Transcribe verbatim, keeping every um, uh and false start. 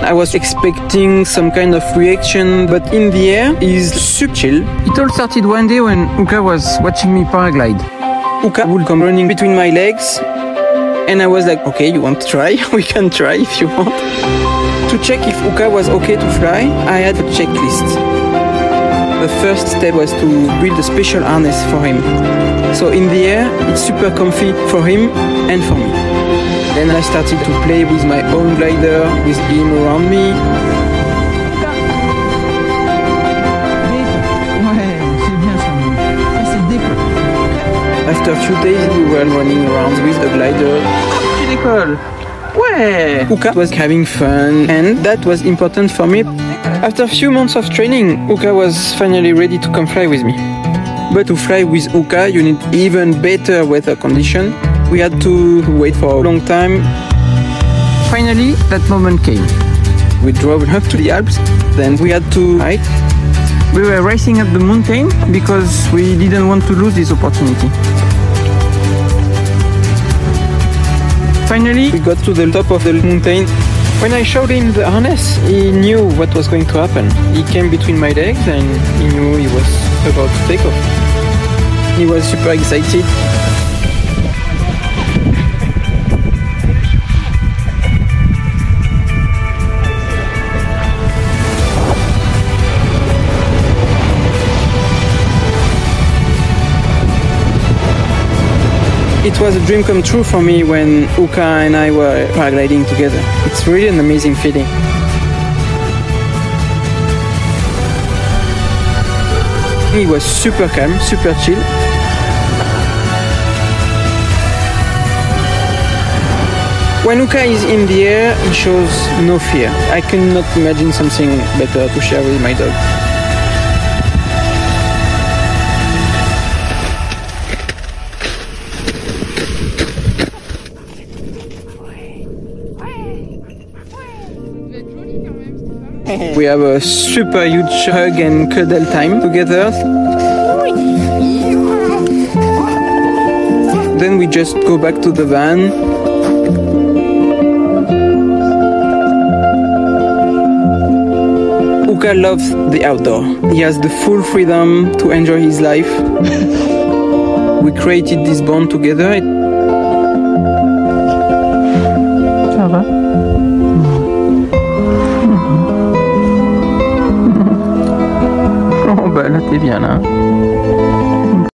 I was expecting some kind of reaction, but in the air, he's super chill. It all started one day when Uka was watching me paraglide. Uka would come running between my legs, and I was like, okay, you want to try? We can try if you want. To check if Uka was okay to fly, I had a checklist. The first step was to build a special harness for him. So in the air, it's super comfy for him and for me. Then I started to play with my own glider, with him around me. After a few days, we were running around with the glider. Ouais. Uka was having fun, and that was important for me. After a few months of training, Uka was finally ready to come fly with me. But to fly with Uka, you need even better weather conditions. We had to wait for a long time. Finally, that moment came. We drove up to the Alps, then we had to hike. We were racing up the mountain because we didn't want to lose this opportunity. Finally, we got to the top of the mountain. When I showed him the harness, he knew what was going to happen. He came between my legs and he knew he was about to take off. He was super excited. It was a dream come true for me when Uka and I were paragliding together. It's really an amazing feeling. He was super calm, super chill. When Uka is in the air, he shows no fear. I cannot imagine something better to share with my dog. We have a super huge hug and cuddle time together. Then we just go back to the van. Uka loves the outdoor. He has the full freedom to enjoy his life. We created this bond together. Ça va? Oh bah là t'es bien là.